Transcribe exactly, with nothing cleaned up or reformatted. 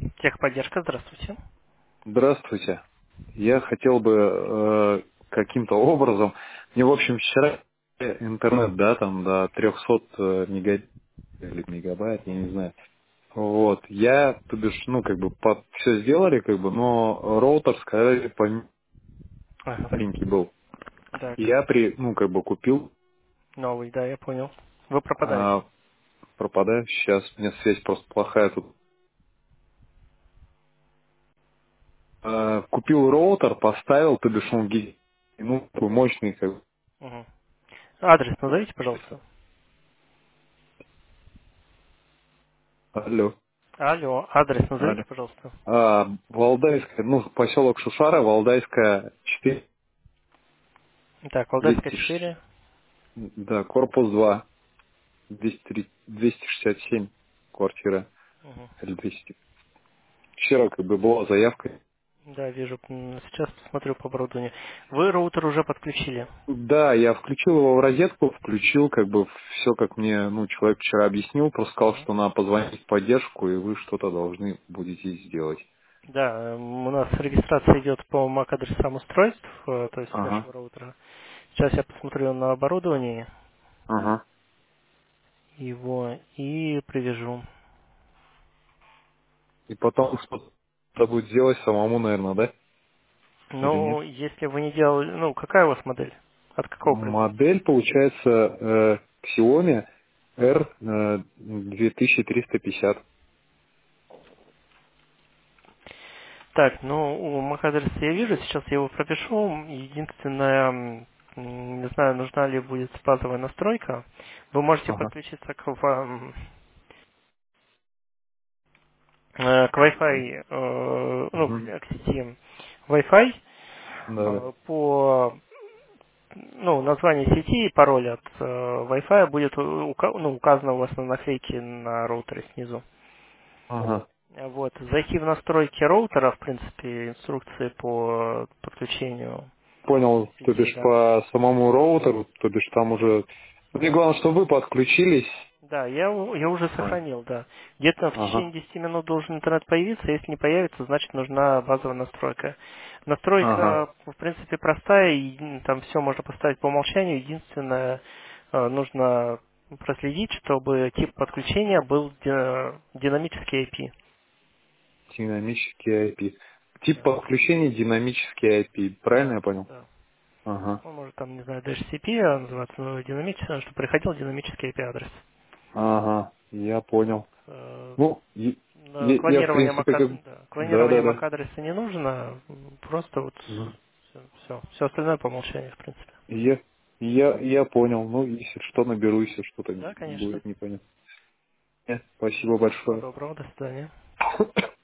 Техподдержка, здравствуйте. Здравствуйте. Я хотел бы э, каким-то образом, мне, в общем, вчера интернет, да, там до трехсот э, мега- или мегабайт, я не знаю. Вот, я, то бишь, ну, как бы, все сделали, как бы, но роутер, сказали, Ага. маленький был. Так, И я при, ну, как бы, купил, новый, да, я понял. Вы пропадаете. а, пропадаю сейчас, у меня связь просто плохая тут. А, купил роутер, поставил, то бишь, он, ги- ну, такой мощный, как бы. Угу. Адрес назовите, пожалуйста. Алло, Алло, адрес назовите, алло. пожалуйста. А, Валдайская, ну, поселок Шушара, Валдайская, четыре, Так, Валдайская двести шесть, четыре. да, корпус два, двести три, двести шестьдесят семь, квартира, Угу. или двести. Вчера, как бы, была заявка. Да, вижу. М, Сейчас посмотрю по оборудованию. Вы роутер уже подключили? Да, я включил его в розетку, включил, как бы, все, как мне, ну, человек вчера объяснил, просто сказал, Мгм. что надо позвонить в поддержку, и вы что-то должны будете сделать. Да, м, у нас регистрация идет по эм эй си-адресам устройств, э, то есть Ага, вашего роутера. Сейчас я посмотрю на оборудовании ага. его и привяжу. И потом что-то будет делать самому, наверное, да? Или нет? Ну, если вы не делали... Ну, какая у вас модель? От какого производителя? Модель получается э, Xiaomi R э, две тысячи триста пятьдесят. Так, ну, у Макадрес я вижу, сейчас я его пропишу. Единственное, м, не знаю, нужна ли будет базовая настройка. Вы можете Ага. подключиться к, ва- э, к Wi-Fi, э, ну, к Мгм. к сети Wi-Fi Да, да. э, по ну, название сети и пароль от э, Wi-Fi будет у- ука- ну, указано у вас на наклейке на роутере снизу. Ага. Вот. Зайти в настройки роутера, в принципе, инструкции по подключению Понял, к то сети, бишь да. по самому роутеру, то бишь там уже... Мне главное, чтобы вы подключились. Да, я, у- я уже А, сохранил, да. Где-то в Ага. течение десяти минут должен интернет появиться, если не появится, значит нужна базовая настройка. Ага. Настройка, в принципе, простая, и м, там все можно поставить по умолчанию. Единственное, э, нужно проследить, чтобы тип подключения был ди- динамический ай пи. Динамический ай пи. Тип Да, подключения динамический ай пи. Правильно да, я понял? да. Ага. Он может там, не знаю, ди эйч си пи называться, но динамический, чтобы приходил динамический ай пи адрес. Ага. Я понял. Э, Ну, и- на я, я, в Клонирование принципе, MAC, как... да, Да, клонирование да, да. MAC адреса не нужно, м, просто вот Мгм. все, все, остальное по умолчанию, в принципе. Я, я, я понял. Ну, если что, наберу, если что-то Да, конечно. будет непонятно. Э, Спасибо Всего большое. доброго, до свидания.